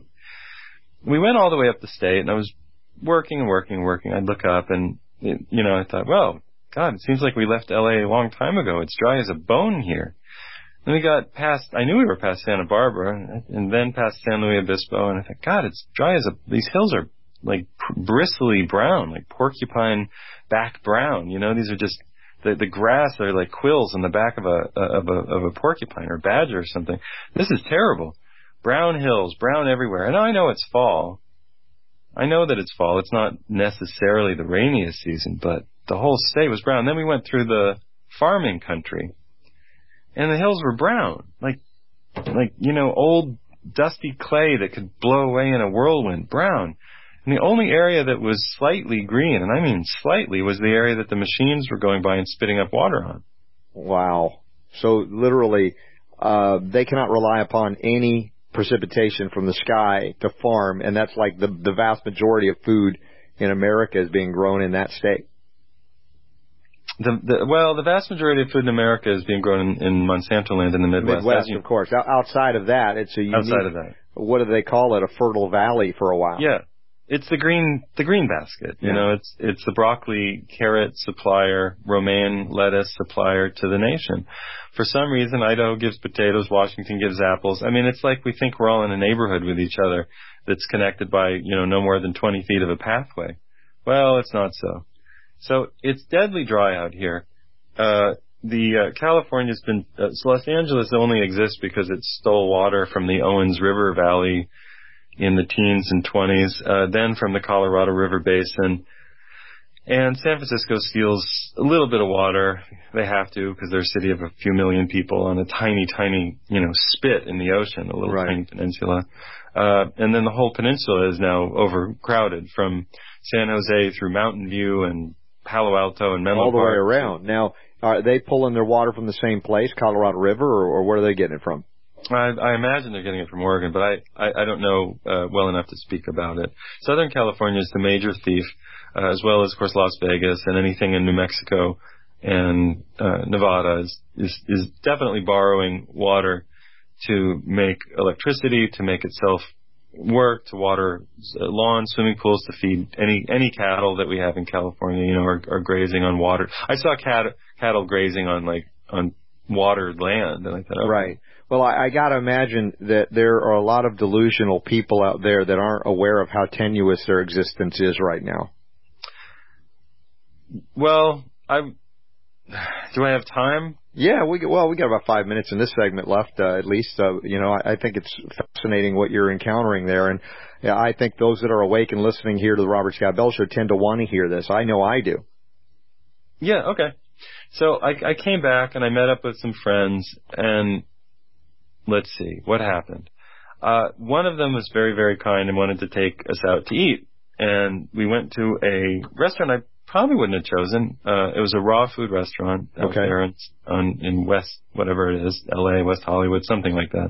We went all the way up the state, and I was working and working and working. I'd look up and, it, you know, I thought, well, God, it seems like we left L A a long time ago. It's dry as a bone here. And we got past, I knew we were past Santa Barbara, and then past San Luis Obispo, and I thought, God, it's dry as a, these hills are like bristly brown, like porcupine back brown. You know, these are just, the the grass are like quills on the back of a, of a, of a porcupine or badger or something. This is terrible. Brown hills, brown everywhere. And I know it's fall. I know that it's fall. It's not necessarily the rainiest season, but the whole state was brown. Then we went through the farming country. And the hills were brown, like, like, you know, old dusty clay that could blow away in a whirlwind, brown. And the only area that was slightly green, and I mean slightly, was the area that the machines were going by and spitting up water on. Wow. So literally, uh, they cannot rely upon any precipitation from the sky to farm, and that's like the, the vast majority of food in America is being grown in that state. The, the, well, the vast majority of food in America is being grown in, in Monsanto land in the Midwest. Midwest, of course. Outside of that, it's a unique, outside of that, what do they call it? A fertile valley for a while. Yeah, it's the green, the green basket. You yeah. know, it's it's the broccoli, carrot supplier, romaine lettuce supplier to the nation. For some reason, Idaho gives potatoes, Washington gives apples. I mean, it's like we think we're all in a neighborhood with each other that's connected by, you know, no more than twenty feet of a pathway. Well, it's not so. So it's deadly dry out here. Uh, the uh, California's been uh, so Los Angeles only exists because it stole water from the Owens River Valley in the teens and twenties, uh, then from the Colorado River Basin. And San Francisco steals a little bit of water. They have to because they're a city of a few million people on a tiny, tiny, you know, spit in the ocean, a little right. tiny peninsula. Uh, and then the whole peninsula is now overcrowded from San Jose through Mountain View and Palo Alto and Menlo All the Park. way around. Now, are they pulling their water from the same place, Colorado River, or, or where are they getting it from? I, I imagine they're getting it from Oregon, but I, I, I don't know uh, well enough to speak about it. Southern California is the major thief, uh, as well as, of course, Las Vegas and anything in New Mexico and uh, Nevada is, is, is definitely borrowing water to make electricity, to make itself work, to water lawns, swimming pools, to feed any any cattle that we have in California, you know, are, are grazing on water. I saw cat, cattle grazing on, like, on watered land, and I thought, okay. Right. Well, I, I got to imagine that there are a lot of delusional people out there that aren't aware of how tenuous their existence is right now. Well, I do I have time? Yeah, we well, we got about five minutes in this segment left, uh, at least. Uh, you know, I, I think it's fascinating what you're encountering there, and yeah, I think those that are awake and listening here to the Robert Scott Bell Show tend to want to hear this. I know I do. Yeah. Okay. So I, I came back and I met up with some friends, and let's see what happened. Uh, one of them was very, very kind and wanted to take us out to eat, and we went to a restaurant I probably wouldn't have chosen. Uh, it was a raw food restaurant out okay. there in, on, in West, whatever it is, L A, West Hollywood, something like that.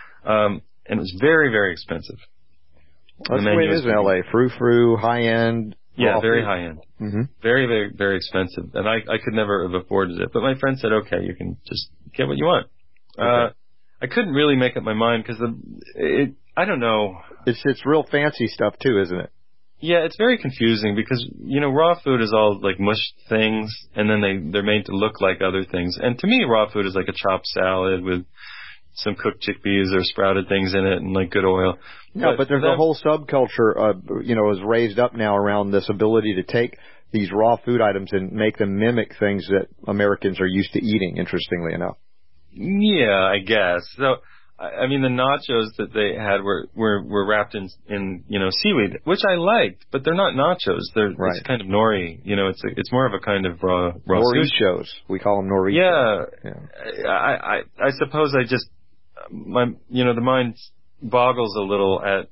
Um, and it was very, very expensive. That's the, the way it is in L A. Frou-frou, high-end. Yeah, very food. high-end. Mm-hmm. Very, very, very expensive. And I, I could never have afforded it. But my friend said, okay, you can just get what you want. Okay. Uh, I couldn't really make up my mind because the, it, I don't know. It's, it's real fancy stuff too, isn't it? Yeah, it's very confusing because, you know, raw food is all like mushed things, and then they, they're made to look like other things. And to me, raw food is like a chopped salad with some cooked chickpeas or sprouted things in it and like good oil. No, but, but there's that, a whole subculture, uh, you know, is raised up now around this ability to take these raw food items and make them mimic things that Americans are used to eating, interestingly enough. Yeah, I guess. So, I mean, the nachos that they had were, were, were wrapped in, in, you know, seaweed, which I liked, but they're not nachos. They're right. It's kind of nori. You know, it's a, it's more of a kind of raw, raw Norichos. We call them norichos. Yeah. yeah. I, I, I suppose I just, my, you know, the mind boggles a little at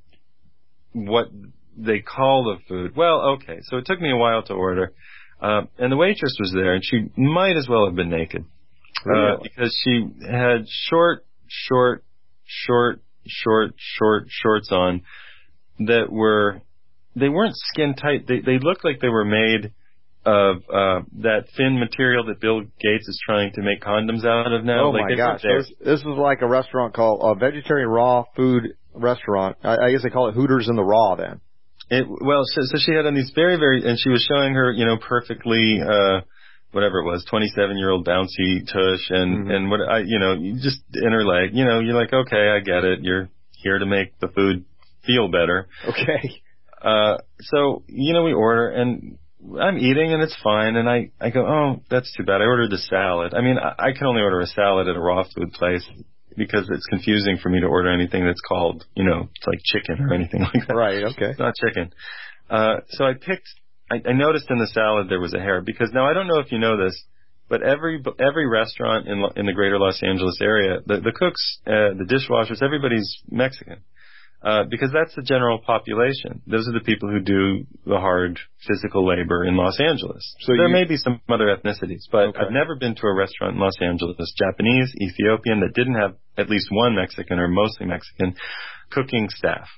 what they call the food. Well, okay. So it took me a while to order. Uh, and the waitress was there, and she might as well have been naked. Really? Uh, because she had short, short, short, short, short shorts on that were, they weren't skin tight. They they looked like they were made of uh, that thin material that Bill Gates is trying to make condoms out of now. Oh like my gosh! This, this is like a restaurant called a vegetarian raw food restaurant. I, I guess they call it Hooters in the Raw. Then. It well, so, so she had on these very very, and she was showing her, you know, perfectly. Uh, whatever it was, twenty-seven-year-old bouncy tush, and, mm-hmm. and what, I, you know, you just in her leg, you know, you're like, okay, I get it. You're here to make the food feel better. Okay. Uh, so, you know, we order, and I'm eating, and it's fine, and I, I go, oh, that's too bad. I ordered the salad. I mean, I, I can only order a salad at a raw food place because it's confusing for me to order anything that's called, you know, it's like chicken or anything like that. Right, okay. It's not chicken. Uh, so I picked, I, I noticed in the salad there was a hair because now I don't know if you know this, but every every restaurant in in the greater Los Angeles area, the, the cooks, uh, the dishwashers, everybody's Mexican uh, because that's the general population. Those are the people who do the hard physical labor in Los Angeles. So there you, may be some other ethnicities, but okay. I've never been to a restaurant in Los Angeles, Japanese, Ethiopian, that didn't have at least one Mexican or mostly Mexican cooking staff.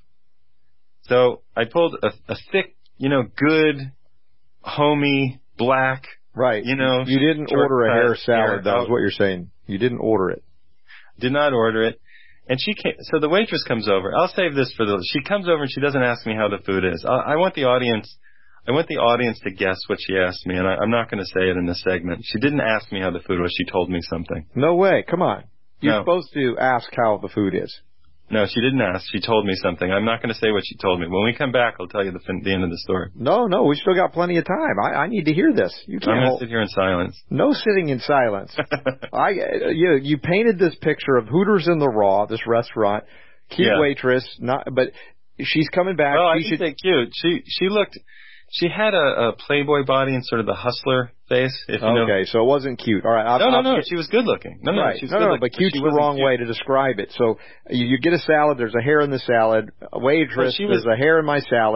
So I pulled a, a thick, you know, good, homey, black, right. You know, you didn't order a hair salad. That was what you're saying. You didn't order it. Did not order it. And she came, so the waitress comes over. I'll save this for the, she comes over and she doesn't ask me how the food is. I, I want the audience, I want the audience to guess what she asked me, and I, I'm not going to say it in this segment. She didn't ask me how the food was. She told me something. No way. Come on. You're no. supposed to ask how the food is. No, she didn't ask. She told me something. I'm not going to say what she told me. When we come back, I'll tell you the, fin- the end of the story. No, no, we still got plenty of time. I, I need to hear this. You can't I'm going to hold... sit here in silence. No sitting in silence. I, you, you painted this picture of Hooters in the Raw, this restaurant, cute yeah. waitress, not, but she's coming back. Oh, she I should say cute. She she looked. She had a, a Playboy body and sort of the hustler face. If you okay, know. so it wasn't cute. All right. I'll, no, no, I'll no. get... She was good looking. No, no, right. she was no, good no, looking, but cute's but the wrong cute. way to describe it. So you, you get a salad. There's a hair in the salad. A waitress. Well, was... There's a hair in my salad.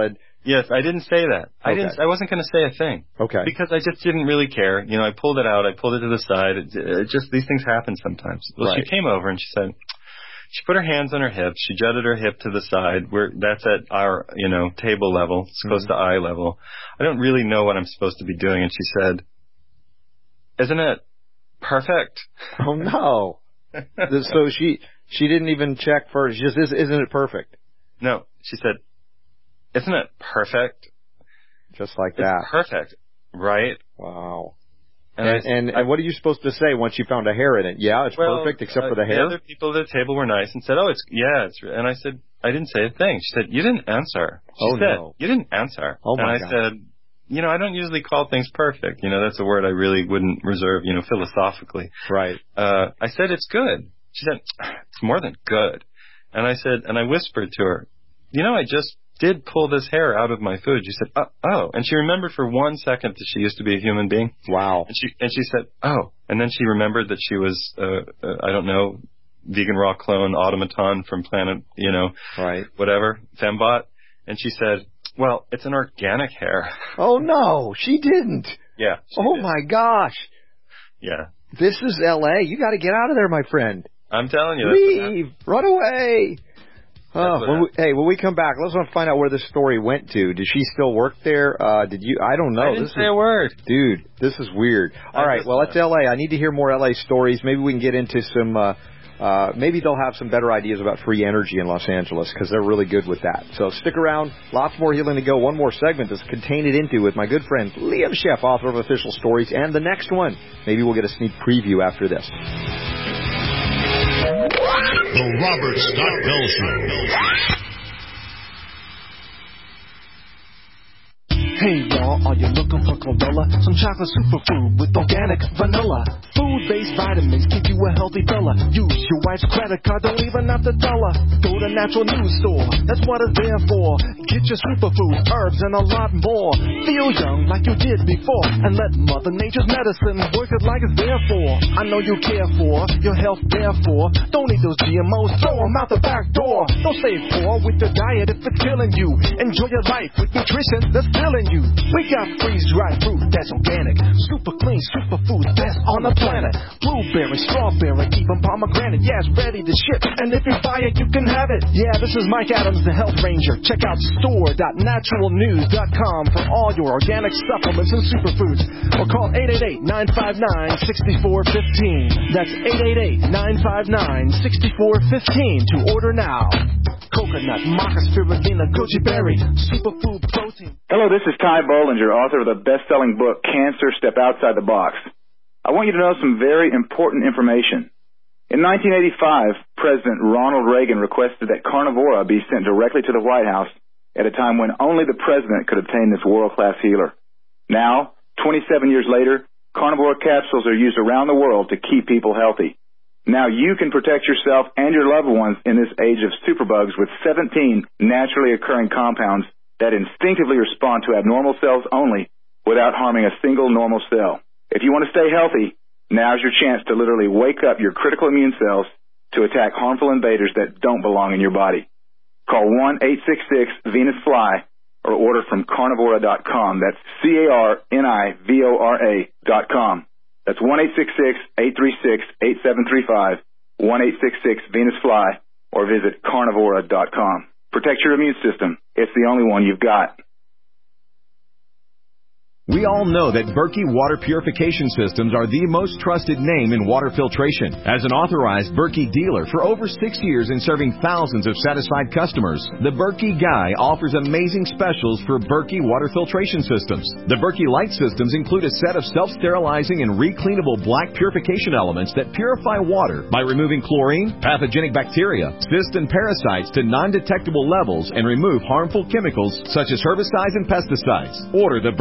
Yes, I didn't say that. I Okay. didn't. I wasn't going to say a thing. Okay. Because I just didn't really care. You know, I pulled it out. I pulled it to the side. It, it just these things happen sometimes. Well, Right. she came over and she said, she put her hands on her hips. She jutted her hip to the side. Where that's at our, you know, table level. It's close Mm-hmm. to eye level. I don't really know what I'm supposed to be doing. And she said, "Isn't it perfect?" Oh no. So she she didn't even check first. She just is, isn't it perfect? No, she said, "Isn't it perfect?" Just like It's that. perfect, right? Wow. And, And, I, and, and what are you supposed to say once you found a hair in it? Yeah, it's well, perfect except uh, for the hair. The other people at the table were nice and said, "Oh, it's yeah, it's." And I said, "I didn't say a thing." She said, "You didn't answer." She Oh, said, no. "You didn't answer." Oh, my and I God. said, "You know, I don't usually call things perfect. You know, that's a word I really wouldn't reserve. You know, philosophically." Right. Uh, I said, "It's good." She said, "It's more than good." And I said, and I whispered to her, "You know, I just did pull this hair out of my food." She said, "Oh," oh. And she remembered for one second that she used to be a human being. Wow. And she and she said, "Oh," and then she remembered that she was, uh, uh, I don't know, vegan raw clone automaton from Planet, you know, right, whatever, Fembot. And she said, "Well, it's an organic hair." Oh no, she didn't. Yeah. Oh my gosh. Yeah. This is L A. You got to get out of there, my friend. I'm telling you. That's what Leave. Run away. Oh, what when we, hey, when we come back, let's want to find out where this story went to. Did she still work there? Uh, did you? I don't know. I didn't this say is, a word. Dude, this is weird. All I right, just well, it's L A. I need to hear more L A stories. Maybe we can get into some, uh, uh, maybe they'll have some better ideas about free energy in Los Angeles because they're really good with that. So stick around. Lots more healing to go. One more segment to contain it into with my good friend Liam Sheff, author of Official Stories, and the next one. Maybe we'll get a sneak preview after this. The Robert Scott Bell Show. Hey y'all, are you looking for chlorella? Some chocolate superfood with organic vanilla. Food-based vitamins keep you a healthy fella. Use your wife's credit card, don't even have to tell her. Go to Natural News Store, that's what it's there for. Get your superfood, herbs, and a lot more. Feel young like you did before. And let Mother Nature's medicine work it like it's there for. I know you care for your health, therefore. Don't eat those G M Os, throw them out the back door. Don't stay poor with your diet if it's killing you. Enjoy your life with nutrition that's filling you. We got freeze-dried fruit that's organic, super clean, super food, best on the planet. Blueberry, strawberry, even pomegranate, yeah, it's ready to ship. And if you buy it, you can have it. Yeah, this is Mike Adams, the Health Ranger. Check out store dot natural news dot com for all your organic supplements and superfoods. Or call eight eight eight, nine five nine, six four one five. That's eight eight eight, nine five nine, six four one five to order now. Coconut, maca, spirulina, goji berry, superfood protein. Hello, this is Ty Bollinger, author of the best-selling book, Cancer, Step Outside the Box. I want you to know some very important information. In nineteen eighty-five, President Ronald Reagan requested that Carnivora be sent directly to the White House at a time when only the president could obtain this world-class healer. Now, twenty-seven years later, Carnivora capsules are used around the world to keep people healthy. Now you can protect yourself and your loved ones in this age of superbugs with seventeen naturally occurring compounds that instinctively respond to abnormal cells only without harming a single normal cell. If you want to stay healthy, now's your chance to literally wake up your critical immune cells to attack harmful invaders that don't belong in your body. Call one eight six six Venus Fly or order from carnivora dot com. That's C A R N I V O R A dot com. That's one eight six six, eight three six, eight seven three five, one eight six six Venus Fly, or visit carnivora dot com. Protect your immune system. It's the only one you've got. We all know that Berkey Water Purification Systems are the most trusted name in water filtration. As an authorized Berkey dealer for over six years and serving thousands of satisfied customers, the Berkey Guy offers amazing specials for Berkey Water Filtration Systems. The Berkey Light Systems include a set of self-sterilizing and recleanable black purification elements that purify water by removing chlorine, pathogenic bacteria, cysts, and parasites to non-detectable levels and remove harmful chemicals such as herbicides and pesticides. Order the Berkey Light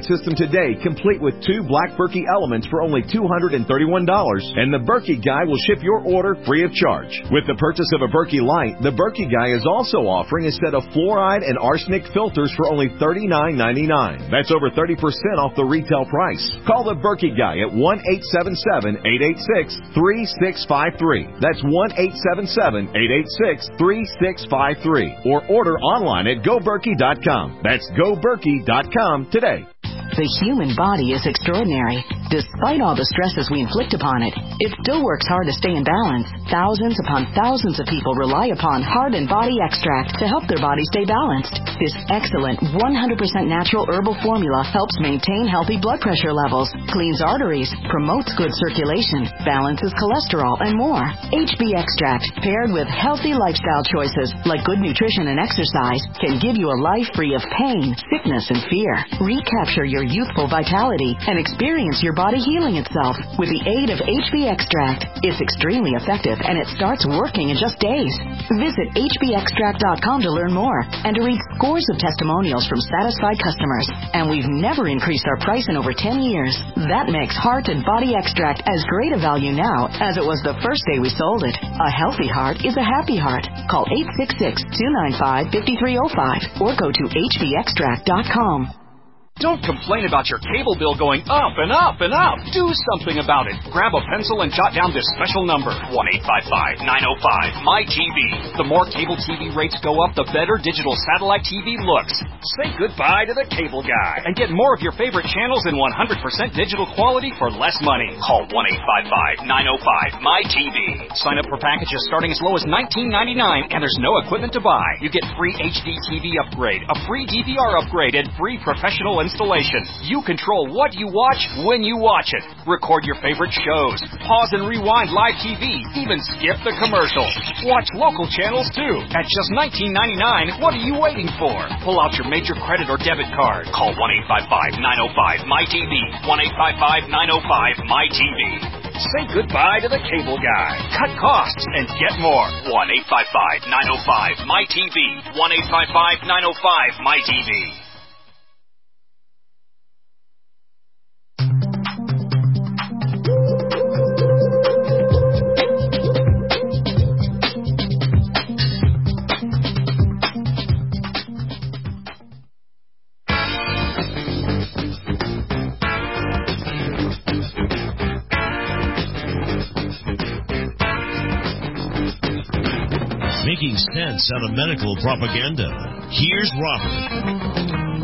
system today, complete with two Black Berkey elements for only two hundred thirty-one dollars, and the Berkey Guy will ship your order free of charge. With the purchase of a Berkey Light, the Berkey Guy is also offering a set of fluoride and arsenic filters for only thirty-nine ninety-nine. That's over thirty percent off the retail price. Call the Berkey Guy at one eight seven seven, eight eight six, three six five three. That's one eight seven seven, eight eight six, three six five three. Or order online at go berkey dot com. That's go berkey dot com today. The human body is extraordinary. Despite all the stresses we inflict upon it, it still works hard to stay in balance. Thousands upon thousands of people rely upon Heart and Body Extract to help their body stay balanced. This excellent one hundred percent natural herbal formula helps maintain healthy blood pressure levels, cleans arteries, promotes good circulation, balances cholesterol, and more. H B Extract, paired with healthy lifestyle choices like good nutrition and exercise, can give you a life free of pain, sickness, and fear. Recapture your youthful vitality and experience your body healing itself with the aid of H B Extract. It's extremely effective and it starts working in just days. Visit H B extract dot com to learn more and to read scores of testimonials from satisfied customers. And we've never increased our price in over ten years. That makes Heart and Body Extract as great a value now as it was the first day we sold it. A healthy heart is a happy heart. Call eight six six, two nine five, five three zero five or go to H B extract dot com. Don't complain about your cable bill going up and up and up. Do something about it. Grab a pencil and jot down this special number, one eight five five, nine oh five, M Y T V. The more cable T V rates go up, the better digital satellite T V looks. Say goodbye to the cable guy and get more of your favorite channels in one hundred percent digital quality for less money. Call one eight five five, nine oh five, M Y T V. Sign up for packages starting as low as nineteen ninety-nine and there's no equipment to buy. You get free H D T V upgrade, a free D V R upgrade, and free professional installation. You control what you watch when you watch it. Record your favorite shows. Pause and rewind live T V. Even skip the commercials. Watch local channels too. At just nineteen ninety-nine, what are you waiting for? Pull out your major credit or debit card. Call one eight five five, nine oh five, M Y T V. one eight five five, nine oh five, M Y T V. Say goodbye to the cable guy. Cut costs and get more. one eight five five, nine oh five, M Y T V. one eight five five, nine oh five, M Y T V. Making sense out of medical propaganda. Here's Robert.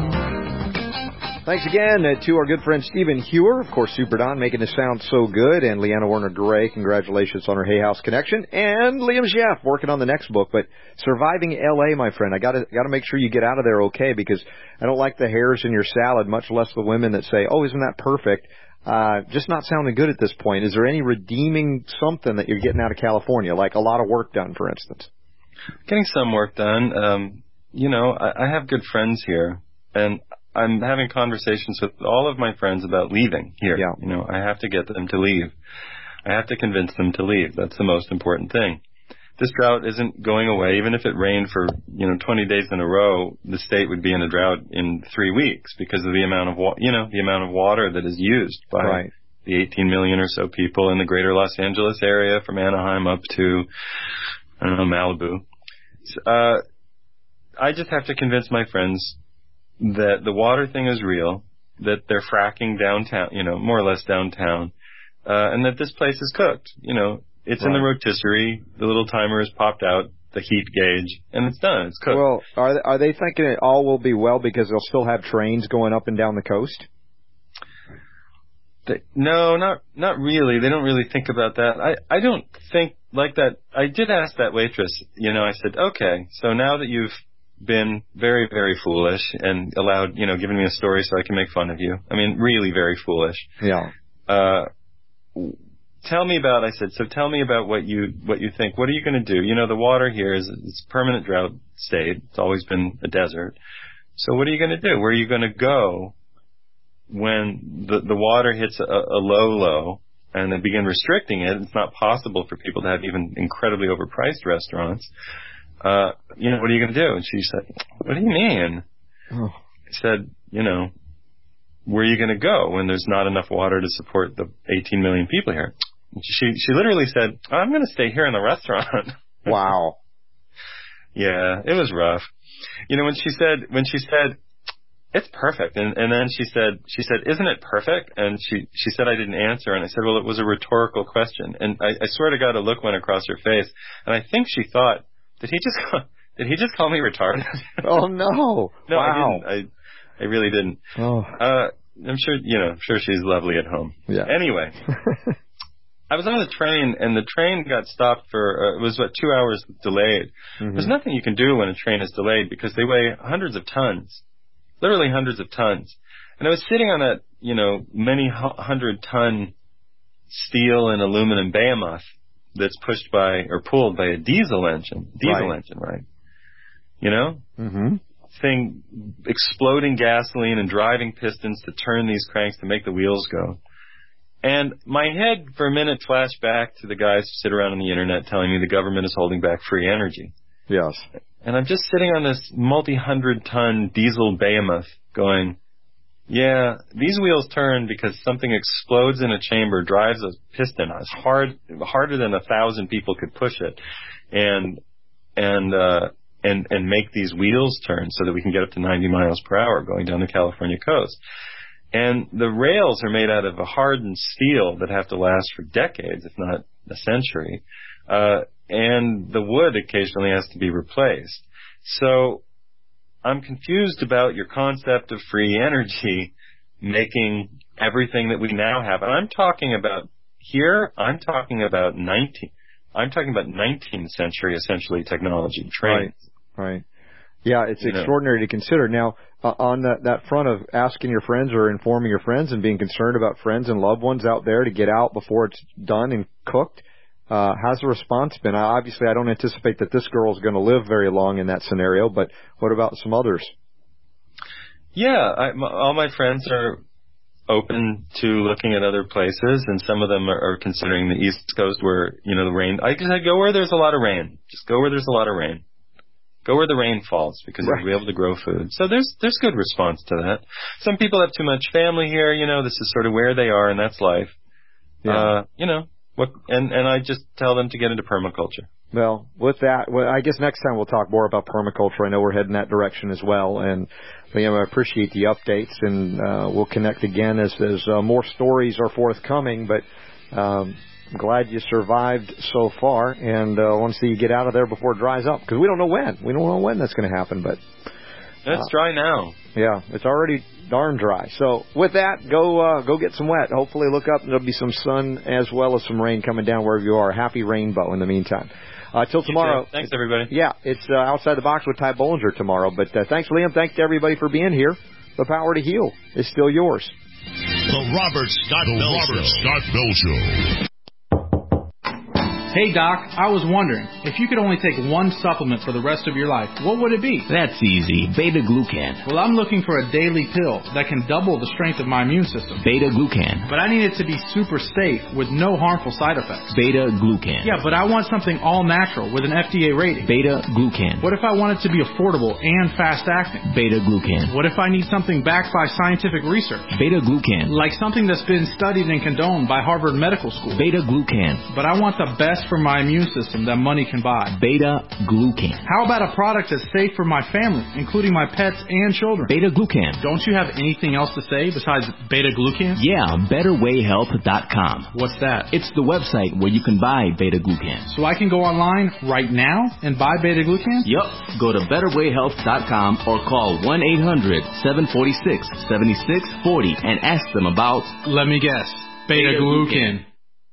Thanks again uh, to our good friend Stephen Hewer, of course, Super Don, making this sound so good, and Leanna Warner-Gray, congratulations on her Hay House connection, and Liam Schaff working on the next book. But Surviving L A, my friend, I got to got to make sure you get out of there okay, because I don't like the hairs in your salad, much less the women that say, "Oh, isn't that perfect?" Uh, just not sounding good at this point. Is there any redeeming something that you're getting out of California, like a lot of work done, for instance? Getting some work done. Um, you know, I, I have good friends here, and I'm having conversations with all of my friends about leaving here. Yeah. You know, I have to get them to leave. I have to convince them to leave. That's the most important thing. This drought isn't going away. Even if it rained for, you know, twenty days in a row, the state would be in a drought in three weeks because of the amount of, wa- you know, the amount of water that is used by right. the eighteen million or so people in the greater Los Angeles area, from Anaheim up to, I don't know, Malibu. Uh, I just have to convince my friends that the water thing is real, that they're fracking downtown, you know, more or less downtown, uh, and that this place is cooked. You know, it's right. in the rotisserie, the little timer has popped out, the heat gauge, and it's done, it's cooked. Well, are are they thinking it all will be well because they'll still have trains going up and down the coast? They, no, not not really. They don't really think about that. I, I don't think like that. I did ask that waitress, you know, I said, okay, so now that you've been very, very foolish and allowed, you know, given me a story so I can make fun of you. I mean, really very foolish. Yeah. Uh, tell me about, I said, so tell me about what you, what you think. What are you going to do? You know, the water here is, it's permanent drought state. It's always been a desert. So what are you going to do? Where are you going to go when the, the water hits a, a low, low and they begin restricting it? It's not possible for people to have even incredibly overpriced restaurants. Uh, you know, what are you going to do? And she said, what do you mean? Oh. I said, you know, where are you going to go when there's not enough water to support the eighteen million people here? She she literally said, I'm going to stay here in the restaurant. Wow. Yeah, it was rough. You know, when she said, when she said, it's perfect, and, and then she said, she said, isn't it perfect? And she, she said I didn't answer, and I said, well, it was a rhetorical question. And I, I swear to God, a look went across her face, and I think she thought, did he just, call, did he just call me retarded? Oh no! No, wow. I didn't. I, I really didn't. Oh. Uh, I'm sure, you know, I'm sure she's lovely at home. Yeah. Anyway. I was on the train, and the train got stopped for, uh, it was about two hours delayed. Mm-hmm. There's nothing you can do when a train is delayed because they weigh hundreds of tons, literally hundreds of tons. And I was sitting on that, you know, many hundred ton steel and aluminum behemoth that's pushed by, or pulled by a diesel engine, diesel right. engine, right? You know? Mm-hmm. Thing, exploding gasoline and driving pistons to turn these cranks to make the wheels go. And my head, for a minute, flashed back to the guys who sit around on the internet telling me the government is holding back free energy. Yes. And I'm just sitting on this multi-hundred ton diesel behemoth going, yeah, these wheels turn because something explodes in a chamber, drives a piston as hard, harder than a thousand people could push it, and, and, uh, and, and make these wheels turn so that we can get up to ninety miles per hour going down the California coast. And the rails are made out of a hardened steel that have to last for decades, if not a century. Uh, and the wood occasionally has to be replaced. So I'm confused about your concept of free energy making everything that we now have. And I'm talking about here, I'm talking about nineteen, I'm talking about nineteenth century, essentially, technology, trains. Right, right. Yeah, it's you extraordinary know. to consider. Now, uh, on that, that front of asking your friends or informing your friends and being concerned about friends and loved ones out there to get out before it's done and cooked, uh, how's the response been? I, obviously, I don't anticipate that this girl is going to live very long in that scenario, but what about some others? Yeah, I, my, all my friends are open to looking at other places, and some of them are, are considering the East Coast where, you know, the rain. I said, go where there's a lot of rain. Just go where there's a lot of rain. Go where the rain falls because right. you'll be able to grow food. So there's there's good response to that. Some people have too much family here. You know, this is sort of where they are, and that's life. Yeah. Uh, you know, what? And and I just tell them to get into permaculture. Well, with that, well, I guess next time we'll talk more about permaculture. I know we're heading that direction as well, and Liam, I appreciate the updates, and uh, we'll connect again as as uh, more stories are forthcoming. But um, I'm glad you survived so far, and I uh, want to see you get out of there before it dries up, because we don't know when. We don't know when that's going to happen, but... It's uh, dry now. Yeah, it's already darn dry. So with that, go uh, go get some wet. Hopefully look up, and there'll be some sun as well as some rain coming down wherever you are. Happy rainbow in the meantime. Uh, till tomorrow. Thanks, everybody. Yeah, it's uh, Outside the Box with Ty Bollinger tomorrow. But uh, thanks, Liam. Thanks to everybody for being here. The power to heal is still yours. The Robert Scott the Bell Robert Show. Scott Bell Show. Hey, Doc, I was wondering, if you could only take one supplement for the rest of your life, what would it be? That's easy. Beta-glucan. Well, I'm looking for a daily pill that can double the strength of my immune system. Beta-glucan. But I need it to be super safe with no harmful side effects. Beta-glucan. Yeah, but I want something all-natural with an F D A rating. Beta-glucan. What if I want it to be affordable and fast-acting? Beta-glucan. What if I need something backed by scientific research? Beta-glucan. Like something that's been studied and condoned by Harvard Medical School. Beta-glucan. But I want the best for my immune system that money can buy. Beta-glucan. How about a product that's safe for my family, including my pets and children? Beta-glucan. Don't you have anything else to say besides beta-glucan? Yeah, better way health dot com. What's that? It's the website where you can buy beta-glucan. So I can go online right now and buy beta-glucan? Yup. Go to better way health dot com or call one eight hundred seven four six seven six four zero and ask them about... Let me guess. Beta-glucan.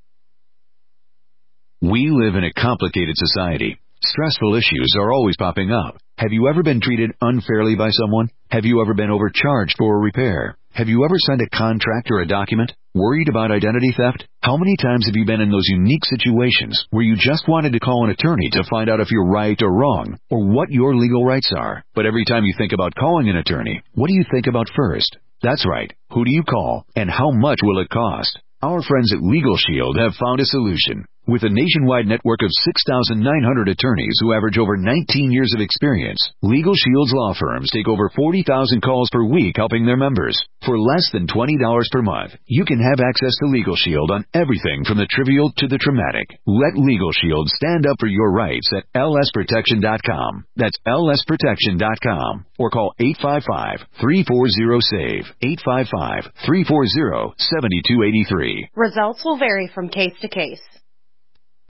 We live in a complicated society. Stressful issues are always popping up. Have you ever been treated unfairly by someone? Have you ever been overcharged for a repair? Have you ever signed a contract or a document? Worried about identity theft? How many times have you been in those unique situations where you just wanted to call an attorney to find out if you're right or wrong, or what your legal rights are? But every time you think about calling an attorney, what do you think about first? That's right. Who do you call, and how much will it cost? Our friends at Legal Shield have found a solution. With a nationwide network of six thousand nine hundred attorneys who average over nineteen years of experience, Legal Shield's law firms take over forty thousand calls per week helping their members. For less than twenty dollars per month, you can have access to Legal Shield on everything from the trivial to the traumatic. Let Legal Shield stand up for your rights at L S protection dot com. That's L S protection dot com. Or call eight five five, three four zero, SAVE, eight five five, three four zero, seven two eight three. Results will vary from case to case.